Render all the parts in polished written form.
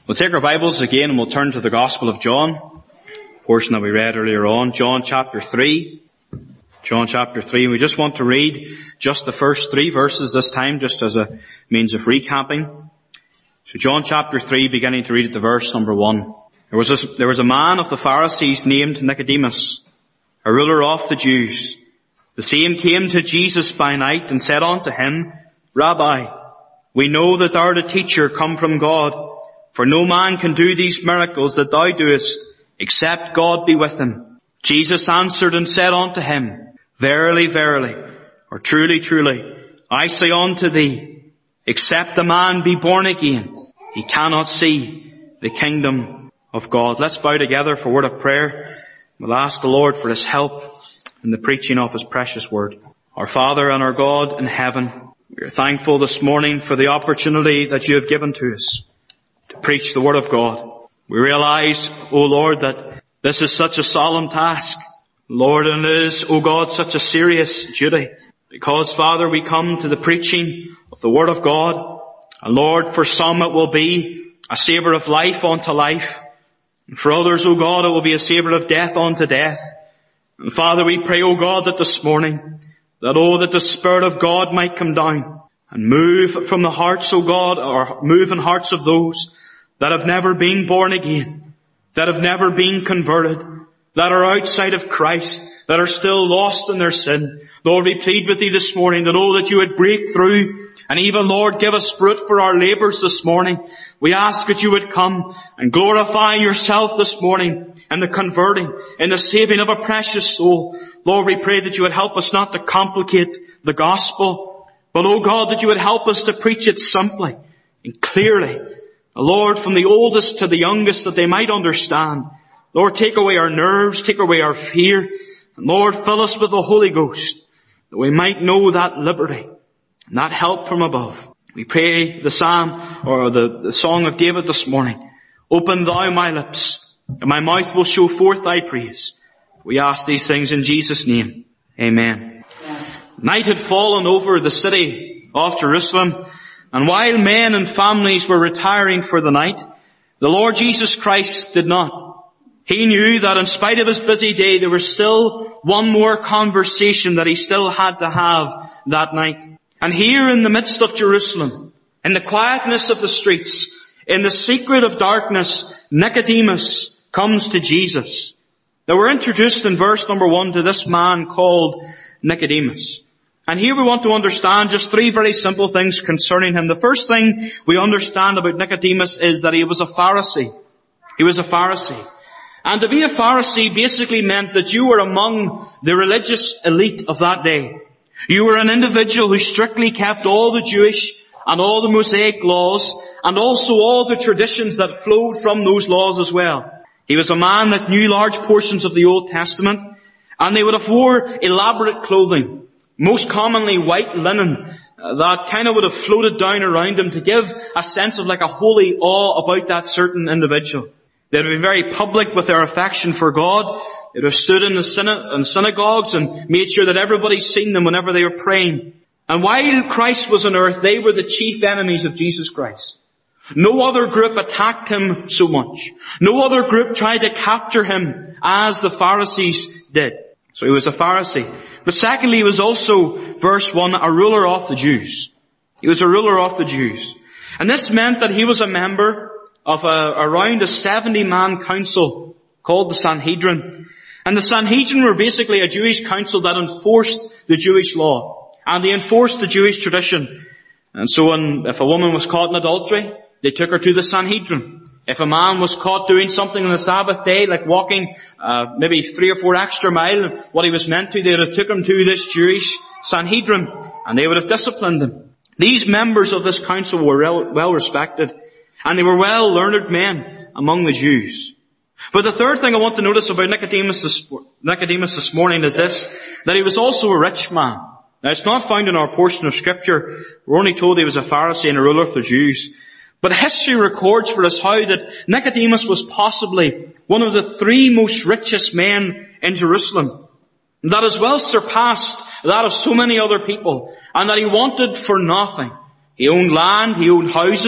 We'll take our Bibles again and we'll turn to the Gospel of John, portion that we read earlier on, John chapter 3. John chapter 3. We just want to read just the first 3 verses this time, just as a means of recapping. So John chapter 3, beginning to read at the verse number 1. There was a man of the Pharisees named Nicodemus, a ruler of the Jews. The same came to Jesus by night and said unto him, Rabbi, we know that thou art a teacher come from God, for no man can do these miracles that thou doest, except God be with him. Jesus answered and said unto him, Verily, verily, or truly, truly, I say unto thee, except a man be born again, he cannot see the kingdom of God. Let's bow together for a word of prayer. We'll ask the Lord for his help in the preaching of his precious word. Our Father and our God in heaven, we are thankful this morning for the opportunity that you have given to us to preach the word of God. We realize, O Lord, that this is such a solemn task, Lord, and it is, O God, such a serious duty. Because, Father, we come to the preaching of the word of God, and Lord, for some it will be a savour of life unto life, and for others, O God, it will be a savour of death unto death. And Father, we pray, O God, that this morning, that the Spirit of God might come down and move from the hearts, O God, or move in hearts of those that have never been born again, that have never been converted, that are outside of Christ, that are still lost in their sin. Lord, we plead with thee this morning that you would break through and even, Lord, give us fruit for our labours this morning. We ask that you would come and glorify yourself this morning in the converting, in the saving of a precious soul. Lord, we pray that you would help us not to complicate the gospel, but, oh God, that you would help us to preach it simply and clearly. Lord, from the oldest to the youngest, that they might understand. Lord, take away our nerves, take away our fear. And Lord, fill us with the Holy Ghost, that we might know that liberty and that help from above. We pray the psalm, or the song of David this morning. Open thou my lips, and my mouth will show forth thy praise. We ask these things in Jesus' name. Amen. Night had fallen over the city of Jerusalem, and while men and families were retiring for the night, the Lord Jesus Christ did not. He knew that in spite of his busy day, there was still one more conversation that he still had to have that night. And here in the midst of Jerusalem, in the quietness of the streets, in the secret of darkness, Nicodemus comes to Jesus. Now we're introduced in verse number 1 to this man called Nicodemus. And here we want to understand just 3 very simple things concerning him. The first thing we understand about Nicodemus is that he was a Pharisee. He was a Pharisee. And to be a Pharisee basically meant that you were among the religious elite of that day. You were an individual who strictly kept all the Jewish and all the Mosaic laws, and also all the traditions that flowed from those laws as well. He was a man that knew large portions of the Old Testament, and they would have wore elaborate clothing, most commonly white linen, that kind of would have floated down around him to give a sense of like a holy awe about that certain individual. They would have been very public with their affection for God. They would have stood in the synagogues and made sure that everybody seen them whenever they were praying. And while Christ was on earth, they were the chief enemies of Jesus Christ. No other group attacked him so much. No other group tried to capture him as the Pharisees did. So he was a Pharisee. But secondly, he was also, verse 1, a ruler of the Jews. He was a ruler of the Jews. And this meant that he was a member of around a 70-man council called the Sanhedrin. And the Sanhedrin were basically a Jewish council that enforced the Jewish law. And they enforced the Jewish tradition. And so if a woman was caught in adultery, they took her to the Sanhedrin. If a man was caught doing something on the Sabbath day, like walking maybe 3 or 4 extra miles, what he was meant to, they would have took him to this Jewish Sanhedrin, and they would have disciplined him. These members of this council were well respected, and they were well-learned men among the Jews. But the third thing I want to notice about Nicodemus this morning is this, that he was also a rich man. Now, it's not found in our portion of Scripture. We're only told he was a Pharisee and a ruler of the Jews. But history records for us how that Nicodemus was possibly one of the 3 most richest men in Jerusalem. That as well surpassed that of so many other people, and that he wanted for nothing. He owned land, he owned houses,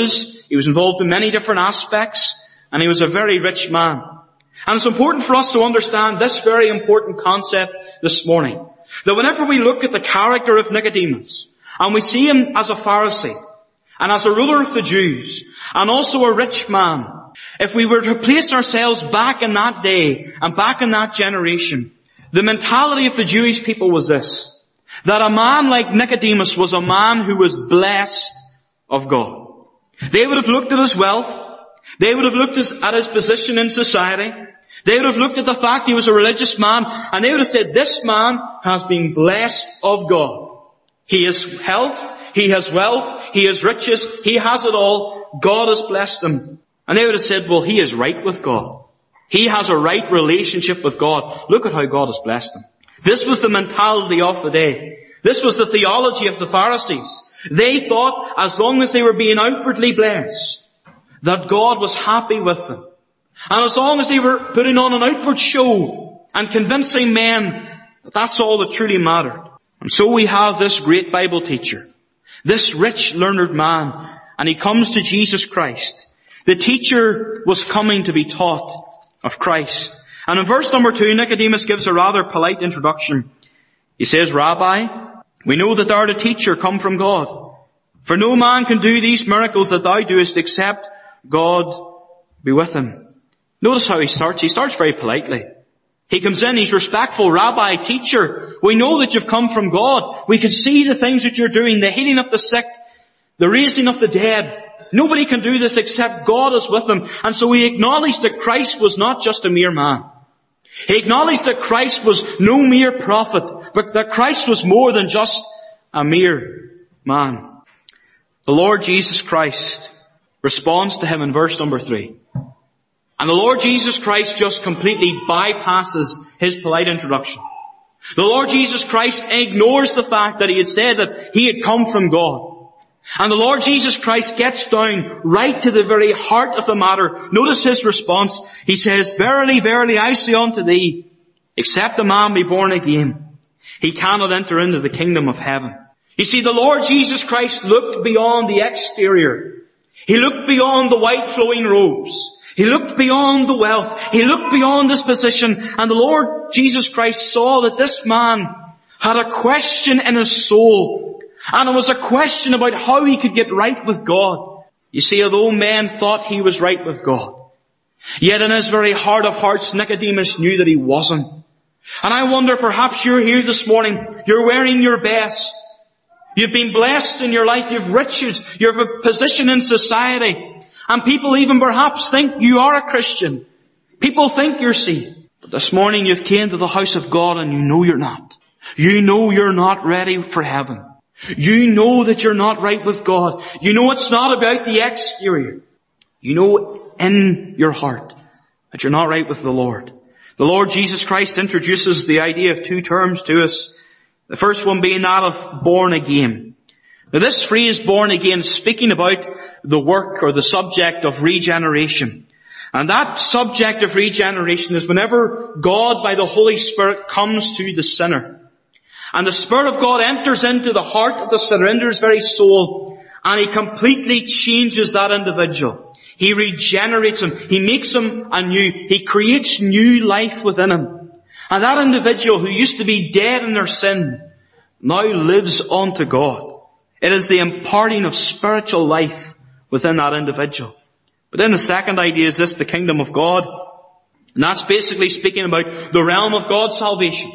He was involved in many different aspects, and he was a very rich man. And it's important for us to understand this very important concept this morning. That whenever we look at the character of Nicodemus, and we see him as a Pharisee, and as a ruler of the Jews, and also a rich man, if we were to place ourselves back in that day, and back in that generation, the mentality of the Jewish people was this, that a man like Nicodemus was a man who was blessed of God. They would have looked at his wealth, they would have looked at his position in society, they would have looked at the fact he was a religious man, and they would have said, this man has been blessed of God. He has health, he has wealth, he has riches, he has it all. God has blessed him. And they would have said, well, he is right with God. He has a right relationship with God. Look at how God has blessed him. This was the mentality of the day. This was the theology of the Pharisees. They thought as long as they were being outwardly blessed, that God was happy with them. And as long as they were putting on an outward show and convincing men that that's all that truly mattered. And so we have this great Bible teacher, this rich learned man, and he comes to Jesus Christ. The teacher was coming to be taught of Christ. And in verse number 2, Nicodemus gives a rather polite introduction. He says, Rabbi, we know that thou art a teacher come from God. For no man can do these miracles that thou doest except God be with him. Notice how he starts. He starts very politely. He comes in, he's respectful. Rabbi, teacher, we know that you've come from God. We can see the things that you're doing, the healing of the sick, the raising of the dead. Nobody can do this except God is with him. And so he acknowledged that Christ was not just a mere man. He acknowledged that Christ was no mere prophet, but that Christ was more than just a mere man. The Lord Jesus Christ responds to him in verse number 3. And the Lord Jesus Christ just completely bypasses his polite introduction. The Lord Jesus Christ ignores the fact that he had said that he had come from God. And the Lord Jesus Christ gets down right to the very heart of the matter. Notice his response. He says, Verily, verily, I say unto thee, except a man be born again, he cannot enter into the kingdom of heaven. You see, the Lord Jesus Christ looked beyond the exterior. He looked beyond the white flowing robes. He looked beyond the wealth. He looked beyond his position. And the Lord Jesus Christ saw that this man had a question in his soul. And it was a question about how he could get right with God. You see, although men thought he was right with God, yet in his very heart of hearts, Nicodemus knew that he wasn't. And I wonder, perhaps you're here this morning, you're wearing your best. You've been blessed in your life, you've riches, you have a position in society. And people even perhaps think you are a Christian. People think you're saved. But this morning you've came to the house of God and you know you're not. You know you're not ready for heaven. You know that you're not right with God. You know it's not about the exterior. You know in your heart that you're not right with the Lord. The Lord Jesus Christ introduces the idea of two terms to us. The first one being that of born again. Now this phrase born again is speaking about the work or the subject of regeneration. And that subject of regeneration is whenever God by the Holy Spirit comes to the sinner. And the Spirit of God enters into the heart of the sinner, into his very soul, and he completely changes that individual. He regenerates him. He makes him anew. He creates new life within him. And that individual who used to be dead in their sin now lives unto God. It is the imparting of spiritual life within that individual. But then the second idea is this, the kingdom of God. And that's basically speaking about the realm of God's salvation.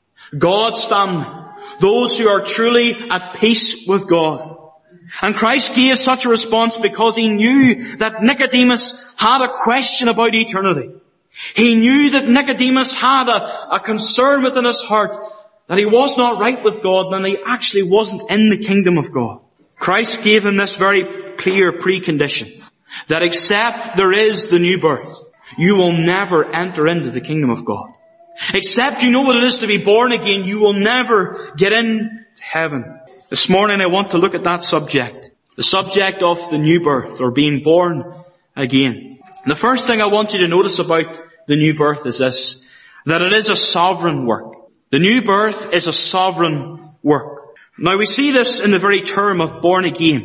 God's family. Those who are truly at peace with God. And Christ gave such a response because he knew that Nicodemus had a question about eternity. He knew that Nicodemus had a concern within his heart that he was not right with God and he actually wasn't in the kingdom of God. Christ gave him this very clear precondition that except there is the new birth, you will never enter into the kingdom of God. Except you know what it is to be born again, you will never get into heaven. This morning I want to look at that subject. The subject of the new birth or being born again. And the first thing I want you to notice about the new birth is this, that it is a sovereign work. The new birth is a sovereign work. Now we see this in the very term of born again.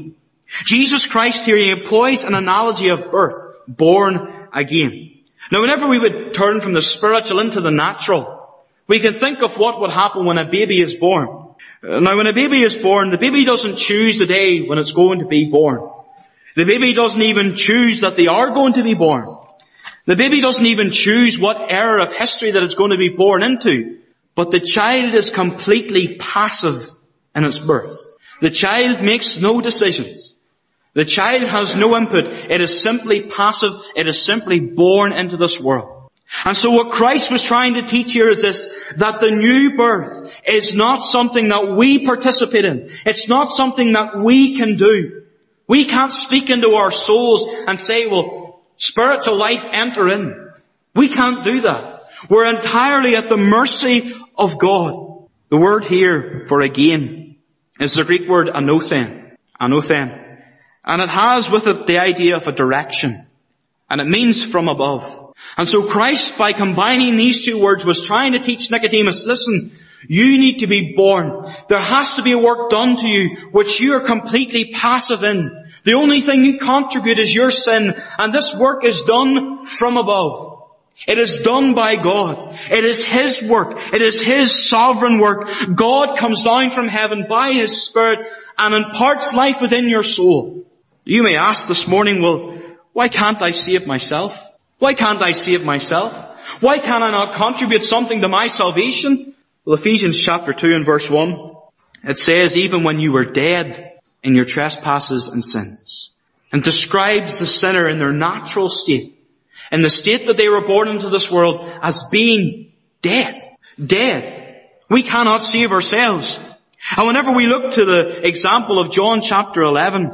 Jesus Christ here, he employs an analogy of birth, born again. Now whenever we would turn from the spiritual into the natural, we can think of what would happen when a baby is born. Now when a baby is born, the baby doesn't choose the day when it's going to be born. The baby doesn't even choose that they are going to be born. The baby doesn't even choose what era of history that it's going to be born into. But the child is completely passive in its birth. The child makes no decisions. The child has no input. It is simply passive. It is simply born into this world. And so what Christ was trying to teach here is this, that the new birth is not something that we participate in. It's not something that we can do. We can't speak into our souls and say, well, spiritual life enter in. We can't do that. We're entirely at the mercy of God. The word here for again is the Greek word anothen. Anothen. And it has with it the idea of a direction. And it means from above. And so Christ, by combining these two words, was trying to teach Nicodemus, listen, you need to be born. There has to be a work done to you which you are completely passive in. The only thing you contribute is your sin, and this work is done from above. It is done by God. It is His work. It is His sovereign work. God comes down from heaven by His Spirit and imparts life within your soul. You may ask this morning, well, why can't I save myself? Why can't I save myself? Why can I not contribute something to my salvation? Well, Ephesians chapter 2 and verse 1, it says, even when you were dead in your trespasses and sins, and describes the sinner in their natural state, in the state that they were born into this world, as being dead. Dead. We cannot save ourselves. And whenever we look to the example of John chapter 11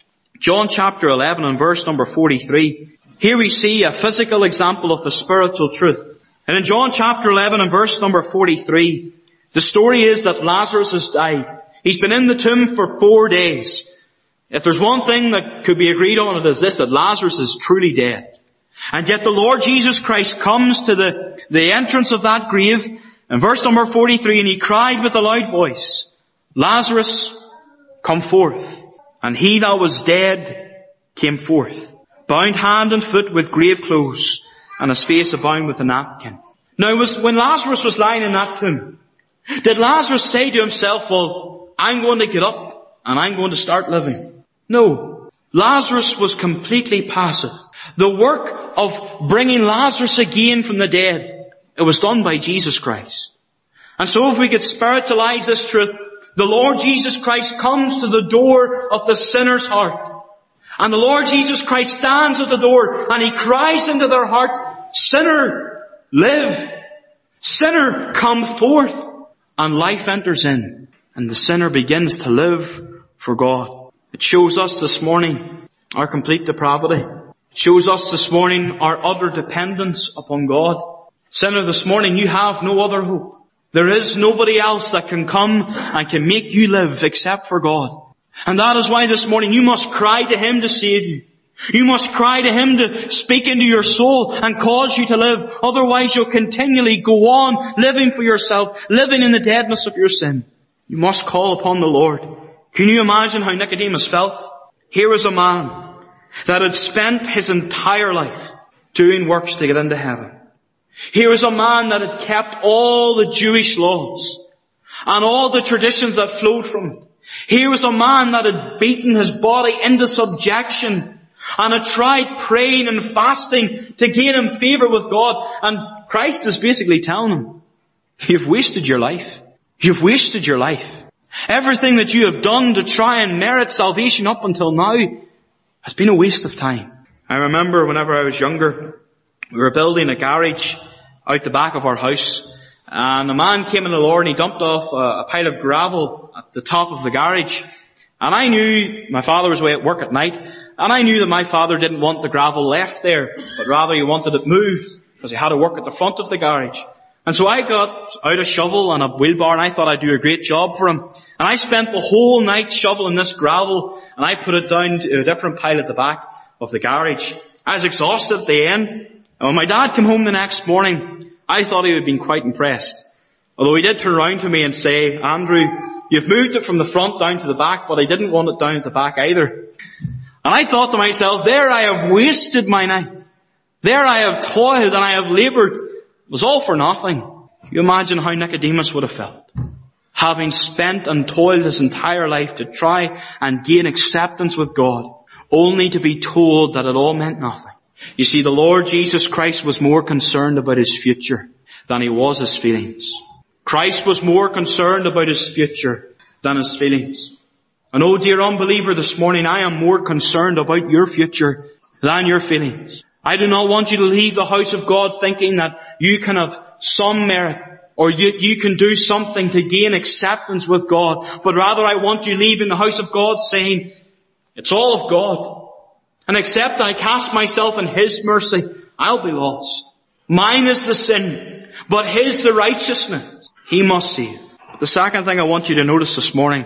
and verse number 43, here we see a physical example of the spiritual truth. And in John chapter 11 and verse number 43, the story is that Lazarus has died. He's been in the tomb for 4 days. If there's one thing that could be agreed on, it is this, that Lazarus is truly dead. And yet the Lord Jesus Christ comes to the entrance of that grave in verse number 43, and He cried with a loud voice, Lazarus, come forth. And he that was dead came forth, bound hand and foot with grave clothes, and his face abound with a napkin. Now, when Lazarus was lying in that tomb, did Lazarus say to himself, well, I'm going to get up and I'm going to start living? No. Lazarus was completely passive. The work of bringing Lazarus again from the dead, it was done by Jesus Christ. And so if we could spiritualize this truth, the Lord Jesus Christ comes to the door of the sinner's heart. And the Lord Jesus Christ stands at the door and He cries into their heart, sinner, live. Sinner, come forth. And life enters in. And the sinner begins to live for God. It shows us this morning our complete depravity. It shows us this morning our utter dependence upon God. Sinner, this morning you have no other hope. There is nobody else that can come and can make you live except for God. And that is why this morning you must cry to Him to save you. You must cry to Him to speak into your soul and cause you to live. Otherwise you'll continually go on living for yourself, living in the deadness of your sin. You must call upon the Lord. Can you imagine how Nicodemus felt? Here was a man that had spent his entire life doing works to get into heaven. Here was a man that had kept all the Jewish laws and all the traditions that flowed from it. Here was a man that had beaten his body into subjection and had tried praying and fasting to gain him favor with God. And Christ is basically telling him, you've wasted your life. You've wasted your life. Everything that you have done to try and merit salvation up until now has been a waste of time. I remember whenever I was younger, we were building a garage out the back of our house, and a man came in the Lord and he dumped off a pile of gravel at the top of the garage. And I knew my father was away at work at night, and I knew that my father didn't want the gravel left there, but rather he wanted it moved because he had to work at the front of the garage. And so I got out a shovel and a wheelbarrow, and I thought I'd do a great job for him. And I spent the whole night shoveling this gravel, and I put it down to a different pile at the back of the garage. I was exhausted at the end. And when my dad came home the next morning, I thought he would have been quite impressed. Although he did turn around to me and say, Andrew, you've moved it from the front down to the back, but I didn't want it down at the back either. And I thought to myself, there I have wasted my night. There I have toiled and I have labored. It was all for nothing. You imagine how Nicodemus would have felt, having spent and toiled his entire life to try and gain acceptance with God, only to be told that it all meant nothing. You see, the Lord Jesus Christ was more concerned about his future than he was his feelings. Christ was more concerned about his future than his feelings. And oh dear unbeliever, this morning I am more concerned about your future than your feelings. I do not want you to leave the house of God thinking that you can have some merit or you can do something to gain acceptance with God. But rather I want you leaving the house of God saying, it's all of God. And except I cast myself in his mercy, I'll be lost. Mine is the sin, but his the righteousness. He must save. The second thing I want you to notice this morning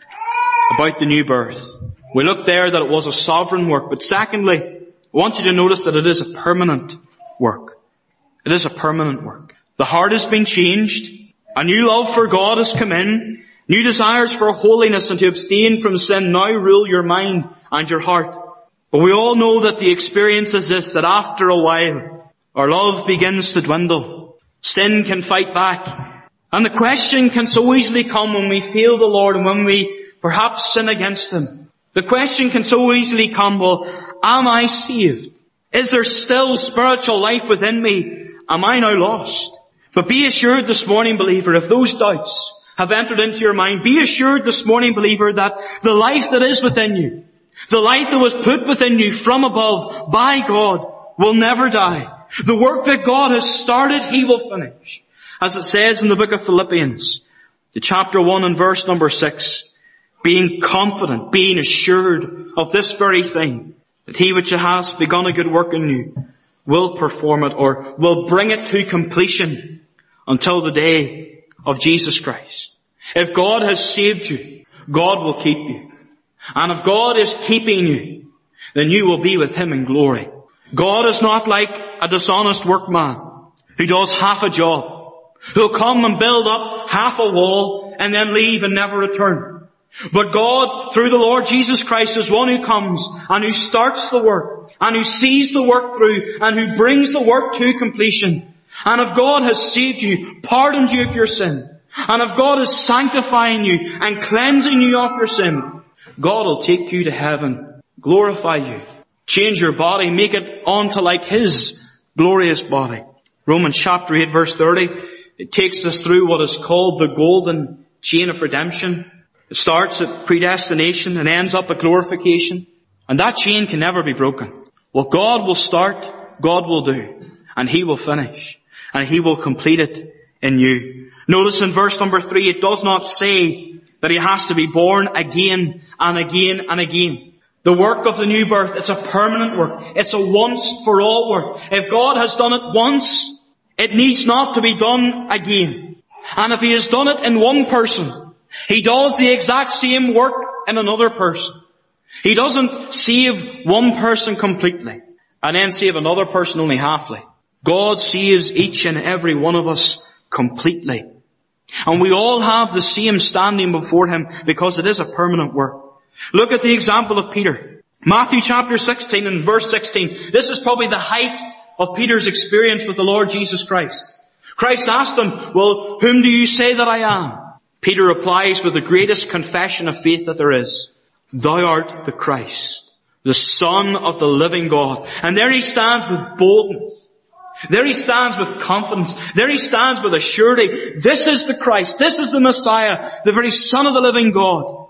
about the new birth. We looked there that it was a sovereign work, but secondly, I want you to notice that it is a permanent work. It is a permanent work. The heart has been changed. A new love for God has come in. New desires for holiness and to abstain from sin now rule your mind and your heart. But we all know that the experience is this, that after a while, our love begins to dwindle. Sin can fight back. And the question can so easily come when we fail the Lord and when we perhaps sin against him. The question can so easily come, well, am I saved? Is there still spiritual life within me? Am I now lost? But be assured this morning, believer, if those doubts have entered into your mind, be assured this morning, believer, that the life that is within you, the life that was put within you from above by God, will never die. The work that God has started, he will finish. As it says in the book of Philippians, the chapter 1 and verse number 6, being confident, being assured of this very thing, that he which has begun a good work in you will perform it, or will bring it to completion until the day of Jesus Christ. If God has saved you, God will keep you. And if God is keeping you, then you will be with him in glory. God is not like a dishonest workman who does half a job, who'll come and build up half a wall and then leave and never return. But God, through the Lord Jesus Christ, is one who comes and who starts the work and who sees the work through and who brings the work to completion. And if God has saved you, pardoned you of your sin, and if God is sanctifying you and cleansing you of your sin, God will take you to heaven, glorify you, change your body, make it onto like his glorious body. Romans chapter 8 verse 30, it takes us through what is called the golden chain of redemption. It starts at predestination and ends up at glorification. And that chain can never be broken. What God will start, God will do. And he will finish. And he will complete it in you. Notice in verse number 3, it does not say that he has to be born again and again and again. The work of the new birth, it's a permanent work. It's a once for all work. If God has done it once, it needs not to be done again. And if he has done it in one person, he does the exact same work in another person. He doesn't save one person completely and then save another person only halfly. God saves each and every one of us completely. And we all have the same standing before him because it is a permanent work. Look at the example of Peter. Matthew chapter 16 and verse 16. This is probably the height of Peter's experience with the Lord Jesus Christ. Christ asked him, well, whom do you say that I am? Peter replies with the greatest confession of faith that there is. Thou art the Christ, the Son of the living God. And there he stands with boldness. There he stands with confidence. There he stands with a surety. This is the Christ. This is the Messiah, the very Son of the living God.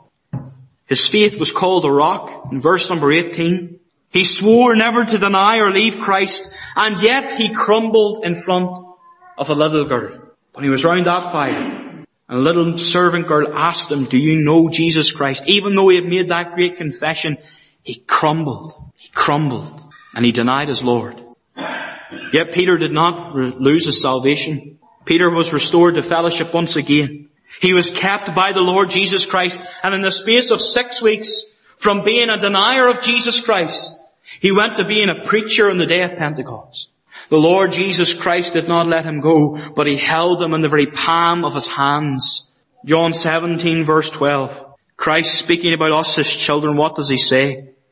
His faith was called a rock in verse number 18. He swore never to deny or leave Christ, and yet he crumbled in front of a little girl. When he was round that fire, and a little servant girl asked him, do you know Jesus Christ? Even though he had made that great confession, he crumbled. He crumbled. And he denied his Lord. Yet Peter did not lose his salvation. Peter was restored to fellowship once again. He was kept by the Lord Jesus Christ. And in the space of 6 weeks, from being a denier of Jesus Christ, he went to being a preacher on the day of Pentecost. The Lord Jesus Christ did not let him go, but he held him in the very palm of his hands. John 17 verse 12. Christ speaking about us, his children, what does he say?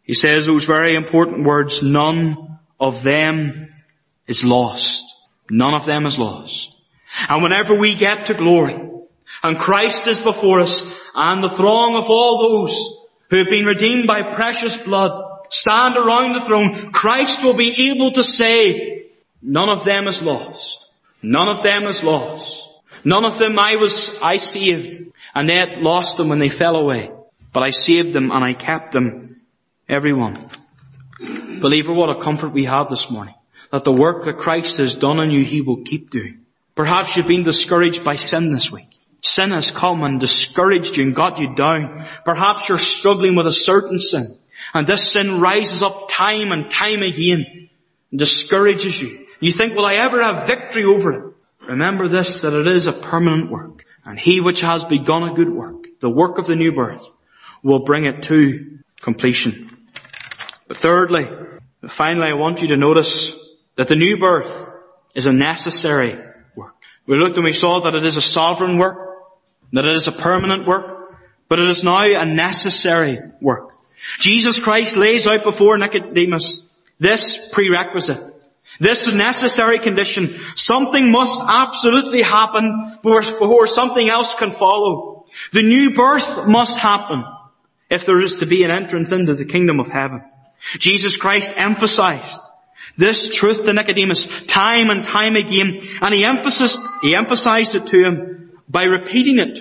He says those very important words, none of them is lost. None of them is lost. And whenever we get to glory, and Christ is before us, and the throng of all those who have been redeemed by precious blood stand around the throne, Christ will be able to say, none of them is lost. None of them is lost. None of them I saved, and they lost them when they fell away. But I saved them and I kept them, everyone. Believer, what a comfort we have this morning. That the work that Christ has done in you, He will keep doing. Perhaps you've been discouraged by sin this week. Sin has come and discouraged you and got you down. Perhaps you're struggling with a certain sin. And this sin rises up time and time again and discourages you. You think, will I ever have victory over it? Remember this, that it is a permanent work. And He which has begun a good work, the work of the new birth, will bring it to completion. But thirdly, finally, I want you to notice that the new birth is a necessary work. We looked and we saw that it is a sovereign work, that it is a permanent work, but it is now a necessary work. Jesus Christ lays out before Nicodemus this prerequisite, this necessary condition. Something must absolutely happen before something else can follow. The new birth must happen if there is to be an entrance into the kingdom of heaven. Jesus Christ emphasized this truth to Nicodemus time and time again, and he emphasized it to him by repeating it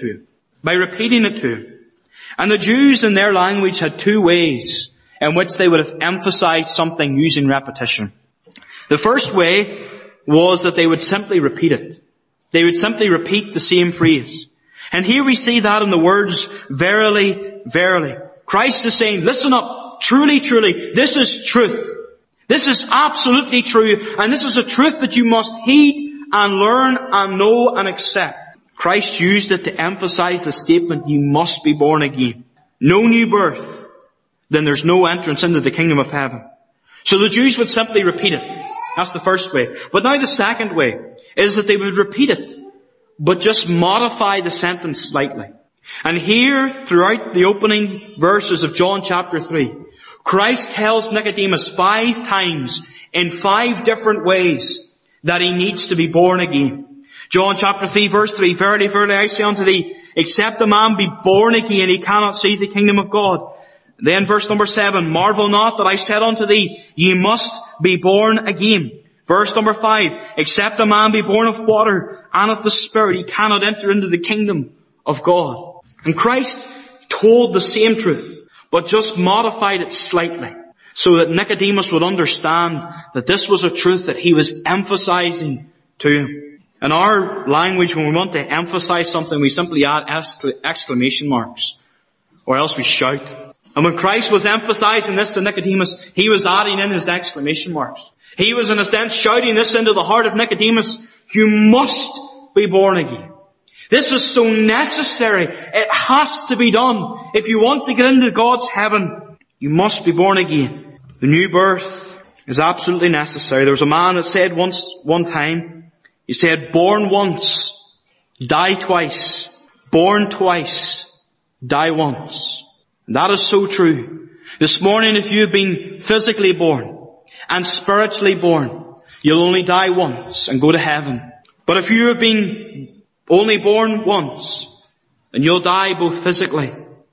to him. And the Jews in their language had two ways in which they would have emphasized something using repetition. The first way was that they would simply repeat it. They would simply repeat the same phrase. And here we see that in the words, verily, verily. Christ is saying, listen up, truly, truly, this is truth. This is absolutely true, and this is a truth that you must heed and learn and know and accept. Christ used it to emphasize the statement, you must be born again. No new birth, then there's no entrance into the kingdom of heaven. So the Jews would simply repeat it. That's the first way. But now the second way is that they would repeat it, but just modify the sentence slightly. And here, throughout the opening verses of John chapter 3, Christ tells Nicodemus 5 times in 5 different ways that he needs to be born again. John chapter 3 verse 3, verily, verily, I say unto thee, except a man be born again, he cannot see the kingdom of God. Then verse number 7, marvel not that I said unto thee, ye must be born again. Verse number 5, except a man be born of water and of the Spirit, he cannot enter into the kingdom of God. And Christ told the same truth, but just modified it slightly, so that Nicodemus would understand that this was a truth that he was emphasizing to him. In our language, when we want to emphasize something, we simply add exclamation marks, or else we shout. And when Christ was emphasizing this to Nicodemus, he was adding in his exclamation marks. He was in a sense shouting this into the heart of Nicodemus, you must be born again. This is so necessary. It has to be done. If you want to get into God's heaven, you must be born again. The new birth is absolutely necessary. There was a man that said one time, he said, born once, die twice. Born twice, die once. And that is so true. This morning, if you have been physically born and spiritually born, you'll only die once and go to heaven. But if you have been only born once, and you'll die both physically,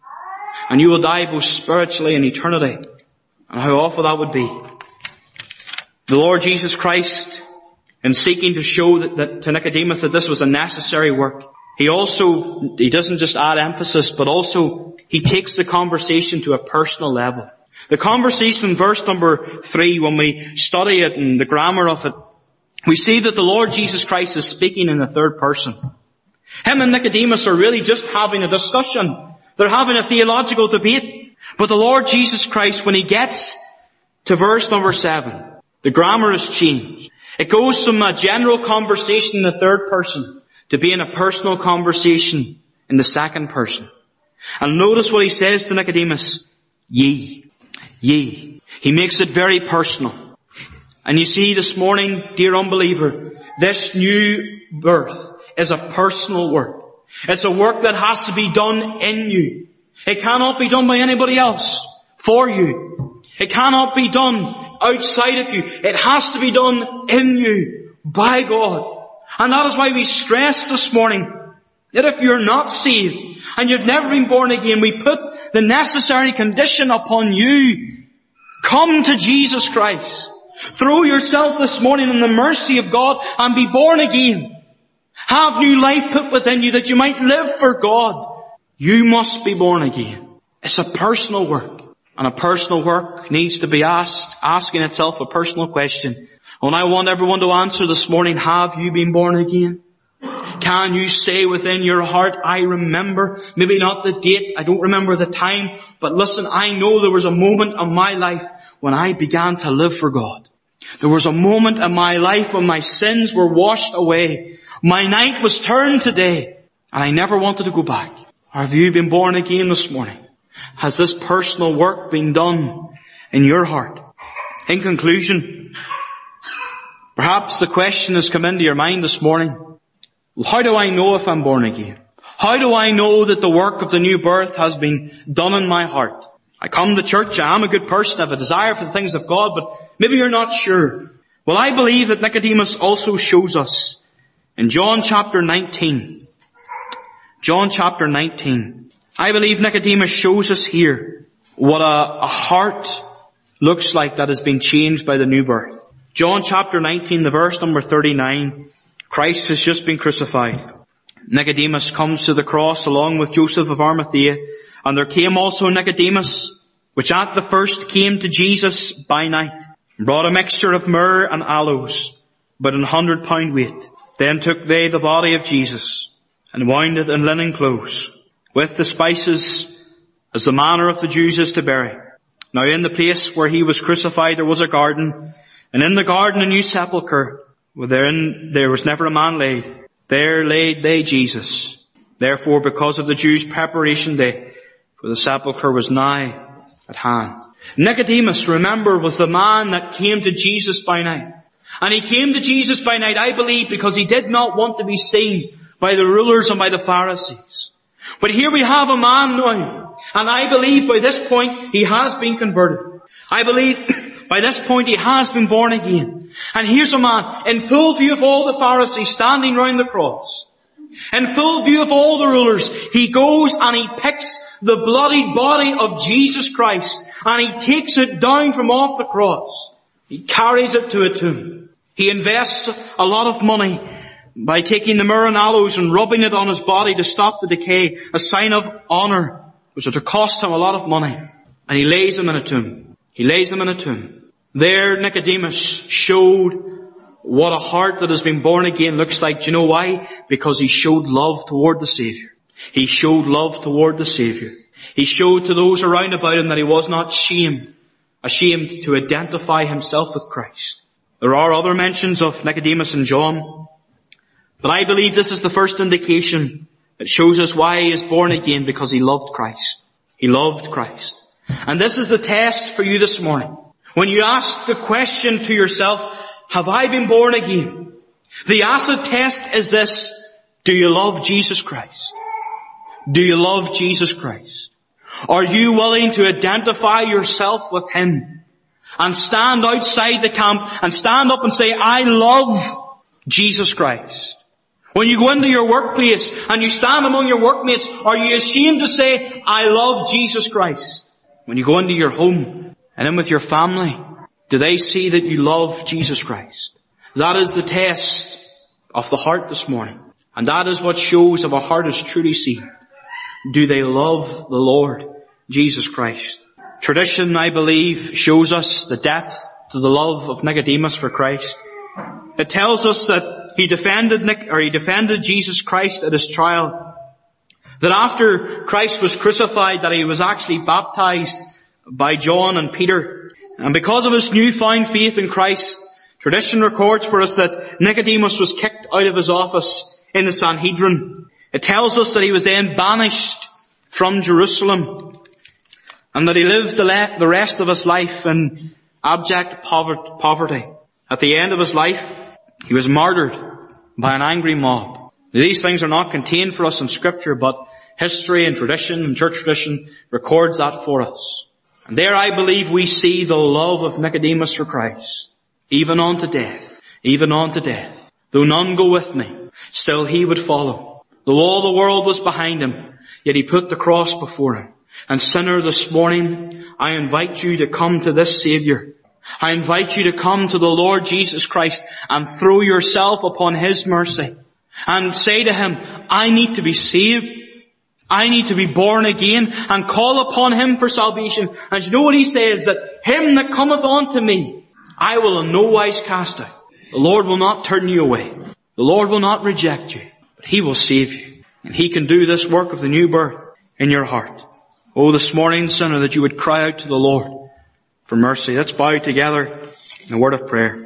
and you will die both spiritually in eternity. And how awful that would be. The Lord Jesus Christ, in seeking to show that to Nicodemus that this was a necessary work, he doesn't just add emphasis, but also he takes the conversation to a personal level. The conversation in verse number 3, when we study it and the grammar of it, we see that the Lord Jesus Christ is speaking in the third person. Him and Nicodemus are really just having a discussion. They're having a theological debate. But the Lord Jesus Christ, when he gets to verse number 7, the grammar is changed. It goes from a general conversation in the third person to being a personal conversation in the second person. And notice what he says to Nicodemus, ye. Ye. He makes it very personal. And you see this morning, dear unbeliever, this new birth is a personal work. It's a work that has to be done in you. It cannot be done by anybody else for you. It cannot be done outside of you. It has to be done in you by God. And that is why we stress this morning that if you're not saved and you've never been born again, we put the necessary condition upon you. Come to Jesus Christ. Throw yourself this morning in the mercy of God and be born again. Have new life put within you that you might live for God. You must be born again. It's a personal work. And a personal work needs to be asking itself a personal question. And I want everyone to answer this morning, have you been born again? Can you say within your heart, I remember, maybe not the date, I don't remember the time, but listen, I know there was a moment in my life when I began to live for God. There was a moment in my life when my sins were washed away. My night was turned to day, and I never wanted to go back. Have you been born again this morning? Has this personal work been done in your heart? In conclusion, perhaps the question has come into your mind this morning. Well, how do I know if I'm born again? How do I know that the work of the new birth has been done in my heart? I come to church, I am a good person, I have a desire for the things of God, but maybe you're not sure. Well, I believe that Nicodemus also shows us in John chapter 19. John chapter 19. I believe Nicodemus shows us here what a heart looks like that has been changed by the new birth. John chapter 19, the verse number 39. Christ has just been crucified. Nicodemus comes to the cross along with Joseph of Arimathea. And there came also Nicodemus, which at the first came to Jesus by night, and brought a mixture of myrrh and aloes, but 100 pound weight. Then took they the body of Jesus, and wound it in linen clothes, with the spices, as the manner of the Jews is to bury. Now in the place where he was crucified there was a garden, and in the garden a new sepulchre, wherein there was never a man laid. There laid they Jesus. Therefore, because of the Jews' preparation day, for the sepulchre was nigh at hand. Nicodemus, remember, was the man that came to Jesus by night. And he came to Jesus by night, I believe, because he did not want to be seen by the rulers and by the Pharisees. But here we have a man now, and I believe by this point he has been converted. I believe by this point he has been born again. And here's a man in full view of all the Pharisees standing round the cross. In full view of all the rulers, he goes and he picks the bloody body of Jesus Christ and he takes it down from off the cross. He carries it to a tomb. He invests a lot of money by taking the myrrh and aloes and rubbing it on his body to stop the decay, a sign of honor, which would have cost him a lot of money. And he lays him in a tomb. He lays him in a tomb. There Nicodemus showed what a heart that has been born again looks like. Do you know why? Because he showed love toward the Savior. He showed love toward the Savior. He showed to those around about him that he was not ashamed to identify himself with Christ. There are other mentions of Nicodemus in John, but I believe this is the first indication that shows us why he is born again, because he loved Christ. He loved Christ. And this is the test for you this morning. When you ask the question to yourself, have I been born again? The acid test is this: do you love Jesus Christ? Do you love Jesus Christ? Are you willing to identify yourself with Him and stand outside the camp and stand up and say, I love Jesus Christ? When you go into your workplace and you stand among your workmates, are you ashamed to say, I love Jesus Christ? When you go into your home and in with your family, do they see that you love Jesus Christ? That is the test of the heart this morning. And that is what shows if a heart is truly saved. Do they love the Lord Jesus Christ? Tradition, I believe, shows us the depth to the love of Nicodemus for Christ. It tells us that he defended Jesus Christ at his trial. That after Christ was crucified, that he was actually baptized by John and Peter. And because of his newfound faith in Christ, tradition records for us that Nicodemus was kicked out of his office in the Sanhedrin. It tells us that he was then banished from Jerusalem and that he lived the rest of his life in abject poverty. At the end of his life, he was martyred by an angry mob. These things are not contained for us in Scripture, but history and tradition and church tradition records that for us. And there I believe we see the love of Nicodemus for Christ, even unto death, even unto death. Though none go with me, still he would follow. Though all the world was behind him, yet he put the cross before him. And sinner, this morning, I invite you to come to this Saviour. I invite you to come to the Lord Jesus Christ and throw yourself upon His mercy and say to Him, I need to be saved. I need to be born again, and call upon Him for salvation. And you know what He says? That him that cometh unto me, I will in no wise cast out. The Lord will not turn you away. The Lord will not reject you, but He will save you. And He can do this work of the new birth in your heart. Oh, this morning, sinner, that you would cry out to the Lord for mercy. Let's bow together in a word of prayer.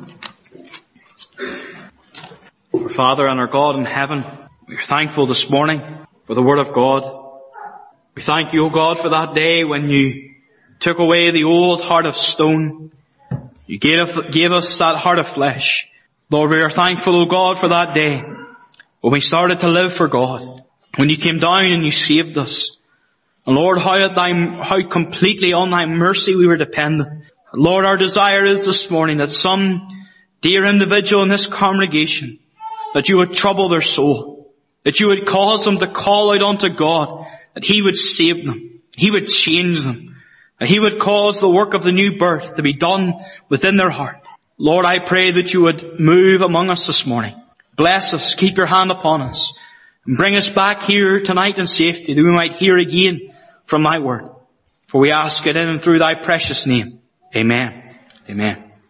Our Father and our God in heaven, we are thankful this morning for the Word of God. We thank you, O God, for that day when you took away the old heart of stone. You gave us that heart of flesh. Lord, we are thankful, O God, for that day when we started to live for God. When you came down and you saved us. And Lord, how completely on Thy mercy we were dependent. Lord, our desire is this morning that some dear individual in this congregation, that you would trouble their soul, that you would cause them to call out unto God, that He would save them, He would change them, that He would cause the work of the new birth to be done within their heart. Lord, I pray that you would move among us this morning. Bless us, keep your hand upon us, and bring us back here tonight in safety, that we might hear again from Thy word. For we ask it in and through Thy precious name. Amen. Amen.